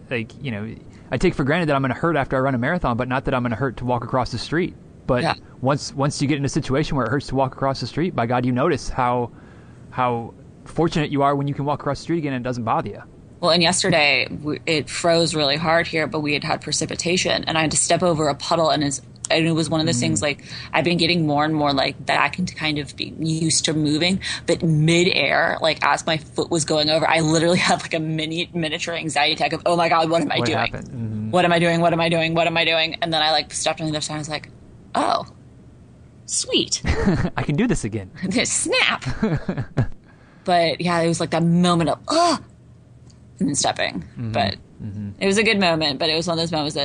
I take for granted that I'm going to hurt after I run a marathon, but not that I'm going to hurt to walk across the street. But once you get in a situation where it hurts to walk across the street, by God, you notice how fortunate you are when you can walk across the street again and it doesn't bother you. Well, and yesterday it froze really hard here, but we had precipitation, and I had to step over a puddle, and it was one of those things I've been getting more and more back into kind of being used to moving, but midair, as my foot was going over, I literally had a miniature anxiety attack of, oh my God, what am I doing? Mm-hmm. What am I doing? What am I doing? What am I doing? And then I stepped on the other side. I was like, oh, sweet. I can do this again. Snap. But yeah, it was that moment of, and then stepping. Mm-hmm. But it was a good moment, but it was one of those moments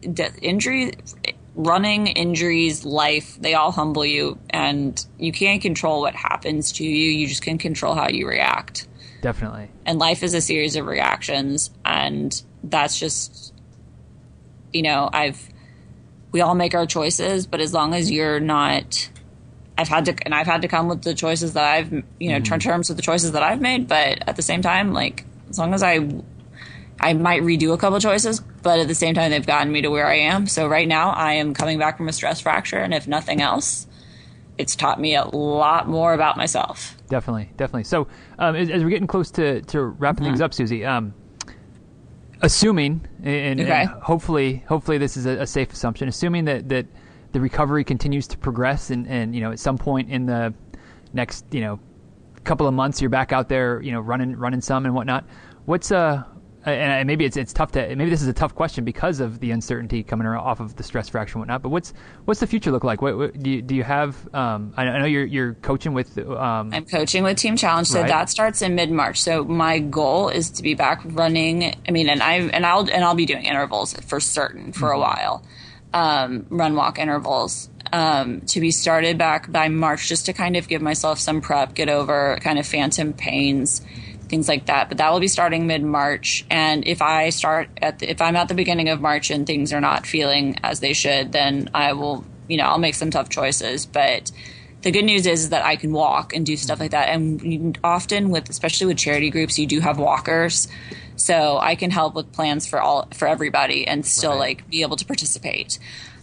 that running, injuries, life, they all humble you, and you can't control what happens to you. You just can control how you react. Definitely. And life is a series of reactions, and that's just, we all make our choices, but as long as you're not, I've had to come with the choices that I've, turn terms with the choices that I've made, but at the same time, as long as I might redo a couple choices, but at the same time, they've gotten me to where I am. So right now, I am coming back from a stress fracture, and if nothing else, it's taught me a lot more about myself. Definitely. So as we're getting close to wrapping things up, Susie, assuming, and hopefully this is a safe assumption, assuming that the recovery continues to progress, and at some point in the next couple of months, you're back out there, running some and whatnot. What's and maybe it's tough to, maybe this is a tough question because of the uncertainty coming off of the stress fracture and whatnot, but what's the future look like? What do you have, I know you're coaching with, I'm coaching with Team Challenge. So that starts in mid-March. So my goal is to be back running. I mean, and I'll be doing intervals for certain for a while, run walk intervals, to be started back by March, just to kind of give myself some prep, get over kind of phantom pains, things like that. But that will be starting mid-March. And if I start if I'm at the beginning of March and things are not feeling as they should, then I will, I'll make some tough choices. But the good news is that I can walk and do stuff like that. And often especially with charity groups, you do have walkers. So I can help with plans for everybody and still like be able to participate.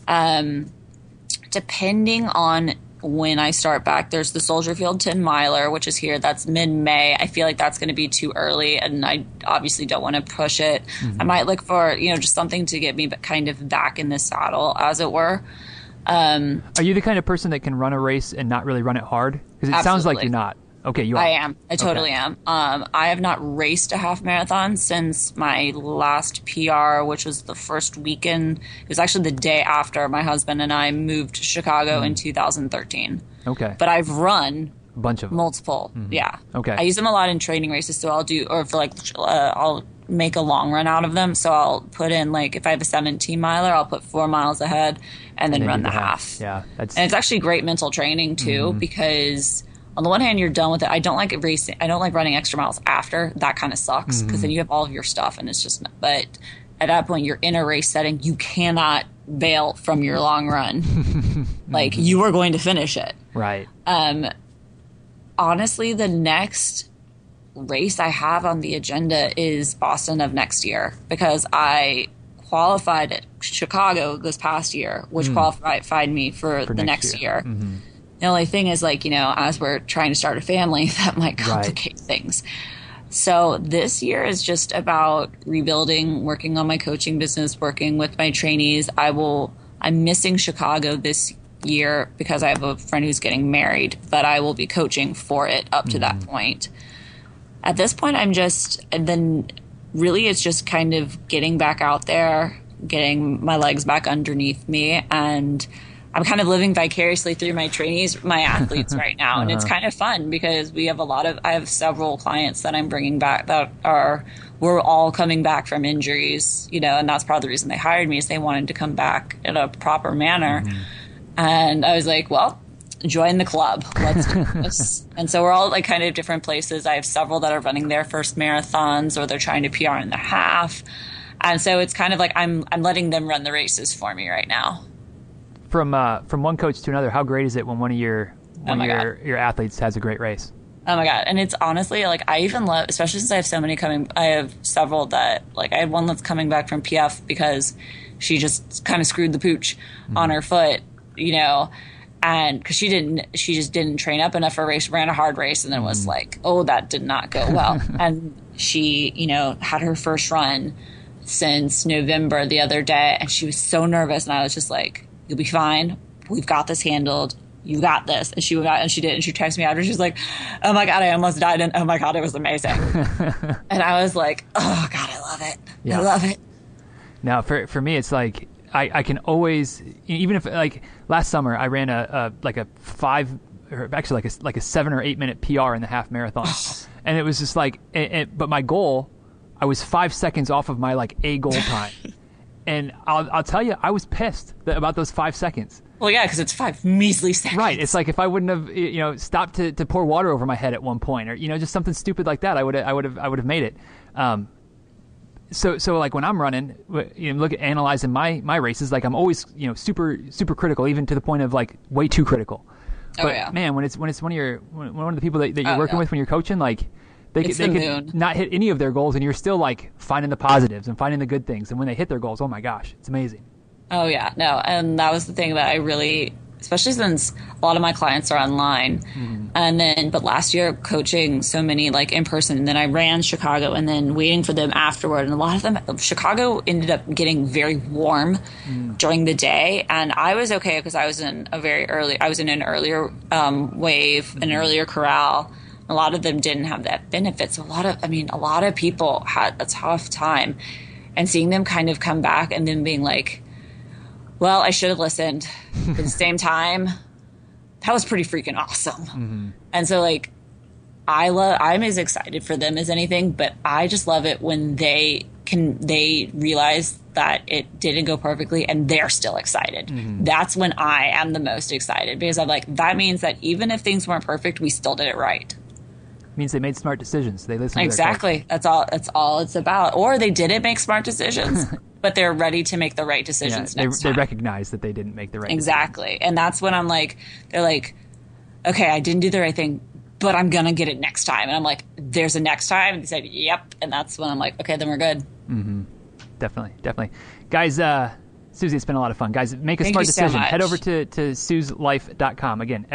Depending on when I start back, there's the Soldier Field 10 miler, which is here. That's mid-May. I feel like that's going to be too early, and I obviously don't want to push it. I might look for, just something to get me kind of back in the saddle, as it were. Are you the kind of person that can run a race and not really run it hard? Because it sounds like you're not. Okay, you are. I am. I totally am. I have not raced a half marathon since my last PR, which was the first weekend. It was actually the day after my husband and I moved to Chicago in 2013. Okay. But I've run a bunch of them. Multiple. Yeah. Okay. I use them a lot in training races, so I'll make a long run out of them. So I'll put in, like, if I have a 17 miler, I'll put 4 miles ahead and then run the half. Yeah. And it's actually great mental training too, because on the one hand, you're done with it. I don't like racing. I don't like running extra miles after. That kind of sucks because then you have all of your stuff and it's just, but at that point you're in a race setting. You cannot bail from your long run. Like, you are going to finish it. Right. Honestly, the next race I have on the agenda is Boston of next year, because I qualified at Chicago this past year, which qualified me for the next year. The only thing is, like, as we're trying to start a family, that might complicate things. So this year is just about rebuilding, working on my coaching business, working with my trainees. I'm missing Chicago this year because I have a friend who's getting married, but I will be coaching for it up to that point. At this point, it's just kind of getting back out there, getting my legs back underneath me, and I'm kind of living vicariously through my trainees, my athletes right now. And it's kind of fun because I have several clients that I'm bringing back we're all coming back from injuries, and that's part of the reason they hired me, is they wanted to come back in a proper manner. And I was like, well, join the club. Let's do this. And so we're all, like, kind of different places. I have several that are running their first marathons, or they're trying to PR in the half. And so it's kind of like I'm letting them run the races for me right now. From one coach to another, how great is it when one of your athletes has a great race? Oh my God. And it's honestly, like, I even love, especially since I have so many coming, I have several that, like, I have one that's coming back from PF because she just kind of screwed the pooch on her foot, and because she just didn't train up enough for a race, ran a hard race, and then was like, oh, that did not go well. And she, had her first run since November the other day, and she was so nervous, and I was just like, you'll be fine. We've got this handled. You got this. And she went out and she did. And she texted me after. She's like, oh my God, I almost died. And oh my God, it was amazing. And I was like, oh God, I love it. Yeah. I love it. Now, for me, it's like, I can always, even if, like, last summer I ran a 7 or 8 minute PR in the half marathon. And it was just like, but my goal, I was 5 seconds off of my, like, a goal time. And I'll tell you, I was pissed about those 5 seconds. Well, yeah, because it's 5 measly seconds. Right. It's like if I wouldn't have, stopped to pour water over my head at one point, or just something stupid like that, I would have made it. So like when I'm running, look at analyzing my races, like I'm always super super critical, even to the point of, like, way too critical. But man, when it's one of the people that you're working with when you're coaching, like, they could not hit any of their goals, and you're still, like, finding the positives and finding the good things. And when they hit their goals, oh my gosh, it's amazing. Oh yeah, no, and that was the thing that I really, especially since a lot of my clients are online, but last year coaching so many, like, in person, and then I ran Chicago, and then waiting for them afterward, and a lot of them, Chicago ended up getting very warm during the day, and I was okay because I was in an earlier wave, an earlier corral. A lot of them didn't have that benefit. So a lot of people had a tough time, and seeing them kind of come back and then being like, well, I should have listened. At the same time, that was pretty freaking awesome. Mm-hmm. And so like, I'm as excited for them as anything, but I just love it when they realize that it didn't go perfectly and they're still excited. Mm-hmm. That's when I am the most excited, because I'm like, that means that even if things weren't perfect, we still did it right. It means they made smart decisions. They listened exactly. To That's all it's about. Or they didn't make smart decisions, but they're ready to make the right decisions next time. They recognize that they didn't make the right exactly. decisions. And that's when I'm like, they're like, okay, I didn't do the right thing, but I'm going to get it next time. And I'm like, there's a next time? And they said, yep. And that's when I'm like, okay, then we're good. Mm-hmm. Definitely. Guys, Susie, it's been a lot of fun. Guys, make a smart decision. So head over to SuzLife.com. Again,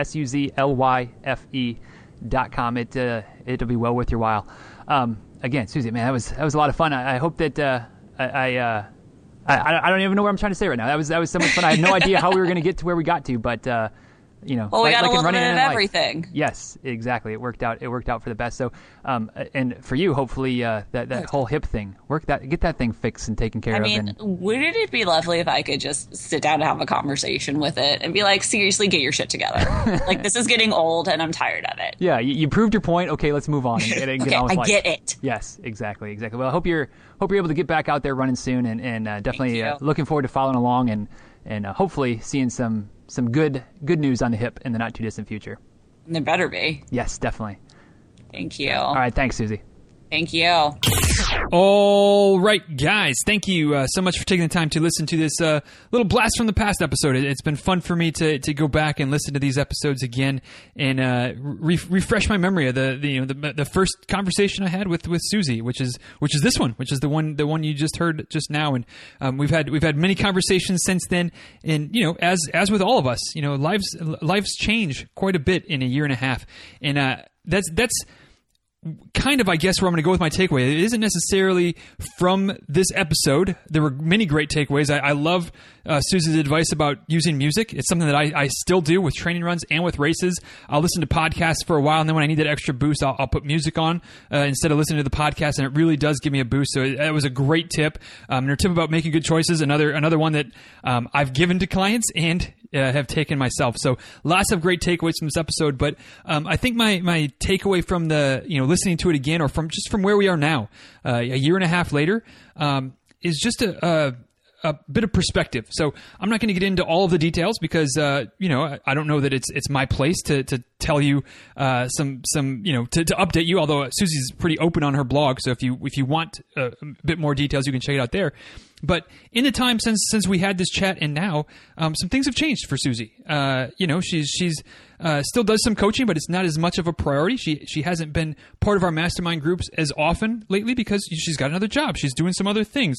SuzLyfe.com. It'll be well worth your while. Again, Susie, man, that was a lot of fun. I hope that I don't even know what I'm trying to say right now. That was so much fun. I had no idea how we were going to get to where we got to, but we got a little bit of everything. Yes, exactly. It worked out for the best. So, and for you, hopefully, that whole hip thing, get that thing fixed and taken care of. Wouldn't it be lovely if I could just sit down and have a conversation with it and be like, seriously, get your shit together. Like, this is getting old and I'm tired of it. Yeah, you proved your point. Okay, let's move on and get on with life. I get it. Yes, exactly. Well, I hope you're able to get back out there running soon, and definitely looking forward to following along and hopefully seeing some good news on the hip in the not too distant future. There better be. Yes, definitely. Thank you. All right, thanks, Susie. Thank you. All right, guys. Thank you so much for taking the time to listen to this little blast from the past episode. It's been fun for me to go back and listen to these episodes again and refresh my memory of the first conversation I had with Susie, which is this one, which is the one you just heard just now. And we've had many conversations since then. And as with all of us, lives change quite a bit in a year and a half, and that's kind of, I guess, where I'm going to go with my takeaway. It isn't necessarily from this episode. There were many great takeaways. I love Susie's advice about using music. It's something that I still do with training runs and with races. I'll listen to podcasts for a while, and then when I need that extra boost, I'll put music on instead of listening to the podcast, and it really does give me a boost. So that was a great tip. And her tip about making good choices, another one that I've given to clients and have taken myself. So lots of great takeaways from this episode. But I think my takeaway from the listening to it again, or from where we are now, a year and a half later, is just a bit of perspective. So I'm not going to get into all of the details because I don't know that it's my place to tell you some to update you. Although Susie's pretty open on her blog, so if you want a bit more details, you can check it out there. But in the time since we had this chat and now, some things have changed for Susie. She's still does some coaching, but it's not as much of a priority. She hasn't been part of our mastermind groups as often lately because she's got another job. She's doing some other things.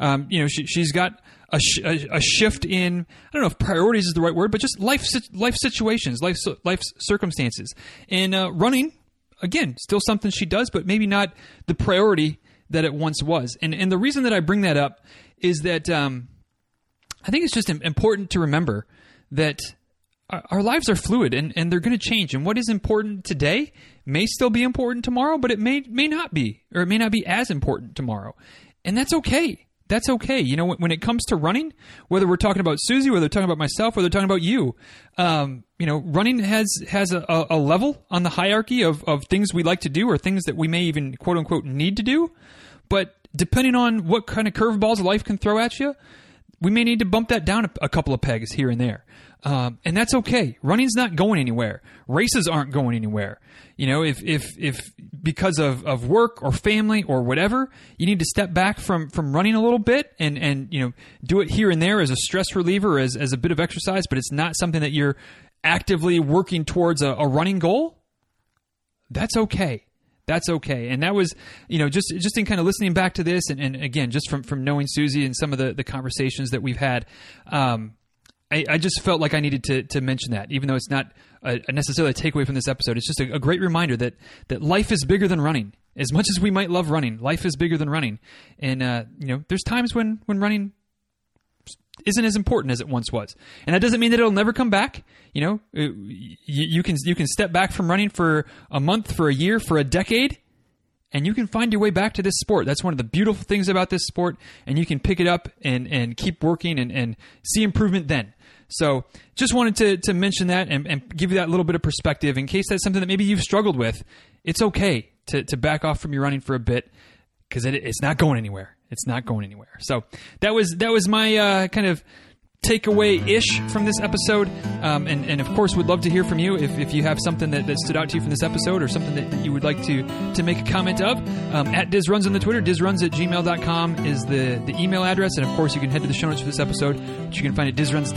She's got a shift in, I don't know if priorities is the right word, but just life situations, life circumstances. And running, again, still something she does, but maybe not the priority that it once was. And the reason that I bring that up is that I think it's just important to remember that our lives are fluid and they're going to change. And what is important today may still be important tomorrow, but it may not be, or it may not be as important tomorrow. And that's okay. That's okay. When it comes to running, whether we're talking about Susie, whether we're talking about myself, whether we're talking about you, running has a level on the hierarchy of things we like to do or things that we may even quote unquote need to do. But depending on what kind of curveballs life can throw at you, we may need to bump that down a couple of pegs here and there. And that's okay. Running's not going anywhere. Races aren't going anywhere. If because of work or family or whatever, you need to step back from running a little bit and do it here and there as a stress reliever, as a bit of exercise, but it's not something that you're actively working towards a running goal, that's okay. That's okay. And that was, just in kind of listening back to this and again, just from knowing Susie and some of the conversations that we've had, I just felt like I needed to mention that, even though it's not necessarily a takeaway from this episode. It's just a great reminder that life is bigger than running. As much as we might love running, life is bigger than running. And, there's times when running isn't as important as it once was. And that doesn't mean that it'll never come back. You know, you can step back from running for a month, for a year, for a decade, and you can find your way back to this sport. That's one of the beautiful things about this sport, and you can pick it up and keep working and see improvement then. So just wanted to mention that and give you that little bit of perspective in case that's something that maybe you've struggled with. It's okay to back off from your running for a bit, because it's not going anywhere. It's not going anywhere. So that was my kind of takeaway-ish from this episode. And of course, would love to hear from you if you have something that stood out to you from this episode, or something that you would like to make a comment of. At DizRuns on the Twitter, dizruns@gmail.com is the email address. And of course, you can head to the show notes for this episode, which you can find at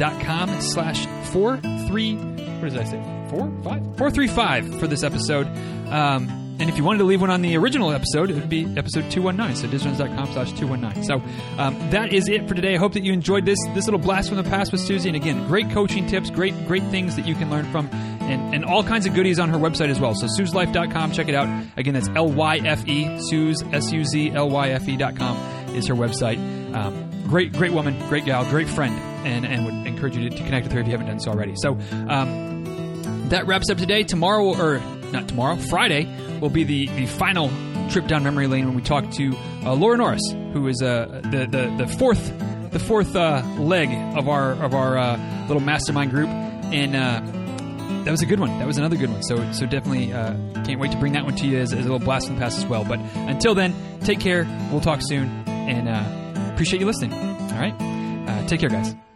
dizruns.com/435 for this episode. And if you wanted to leave one on the original episode, it would be episode 219, so dizruns.com/219. So that is it for today. I hope that you enjoyed this little blast from the past with Susie. And again, great coaching tips, great things that you can learn from, and all kinds of goodies on her website as well. So SuzLife.com, check it out. Again, that's L-Y-F-E, Suze, SUZLYFE.com is her website. Great woman, great gal, great friend, and would encourage you to connect with her if you haven't done so already. So that wraps up today. Friday will be the final trip down memory lane when we talk to Laura Norris, who is the fourth leg of our little mastermind group, and that was a good one. That was another good one. So definitely can't wait to bring that one to you as a little blast from the past as well. But until then, take care. We'll talk soon, and appreciate you listening. All right, take care, guys.